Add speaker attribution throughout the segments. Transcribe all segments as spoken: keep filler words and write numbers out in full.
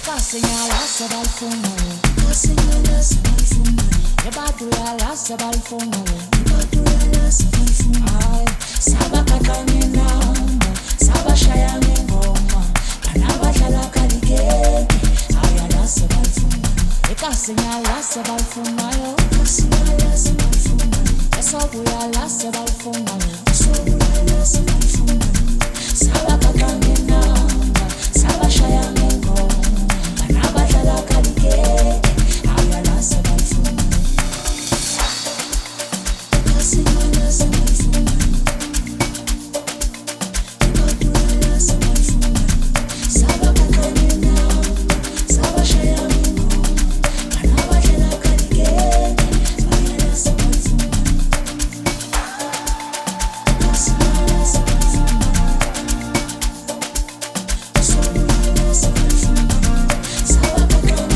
Speaker 1: Señala se va al fondo, señala se va al fondo. Ebadula se va al fondo, ebadula se va al fondo. Ay, saba kakangena, saba shaya ngoma, banaba dlala kalikeke. Ayala se va al fondo, eka señala se va al fondo, señala se va al fondo. Eso buyala se va al fondo, eso buyala se va al fondo. Saba kakangena, saba shaya ngoma. La calique, ay, la se va al fondo. La señora se va al fondo. La se va al fondo. Saba kakamena, saba shayamino. Anaba la calique, ay, la se va al fondo. La señora se va al fondo. La se va al fondo. Saba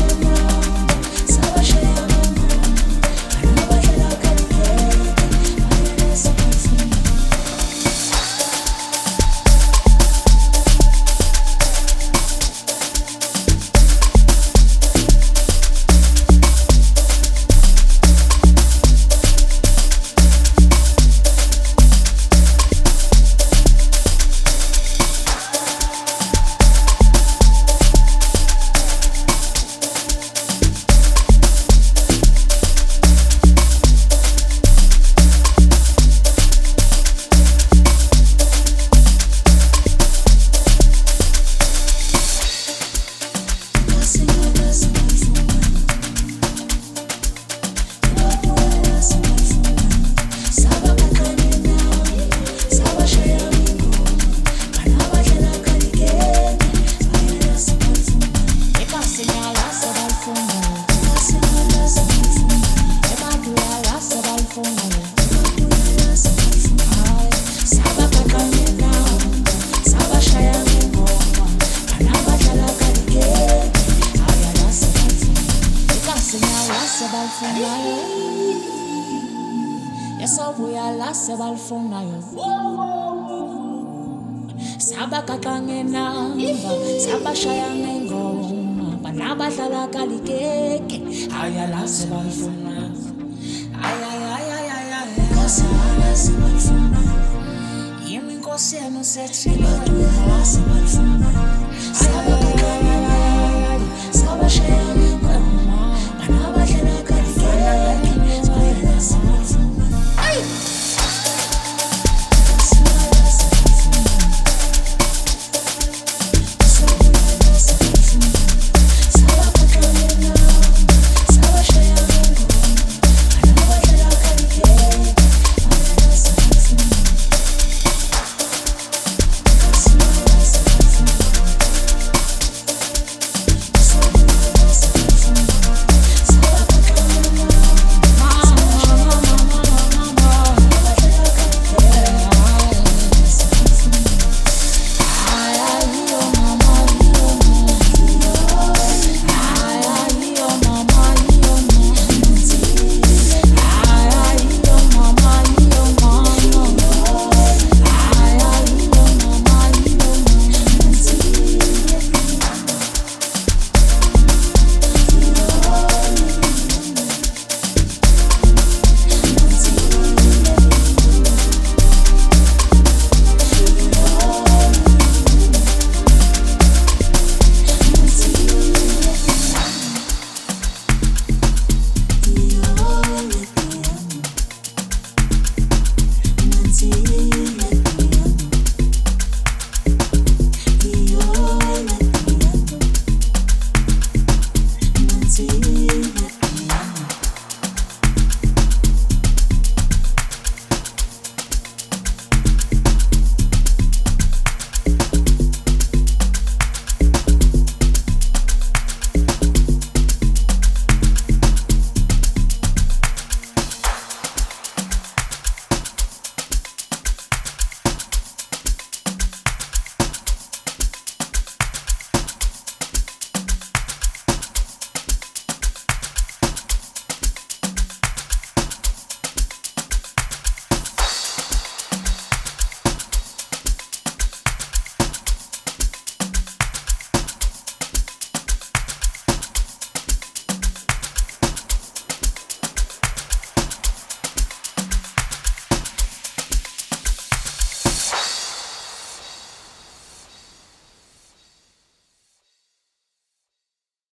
Speaker 1: Saba kakangena, saba shayang ngoma, banaba dlala kalikeke, ayala se va al fondo, ay ay ay ay ay ay, cosa ayala se va al fondo, yemi nkosi eno sethi, ayala se va al fondo, ayala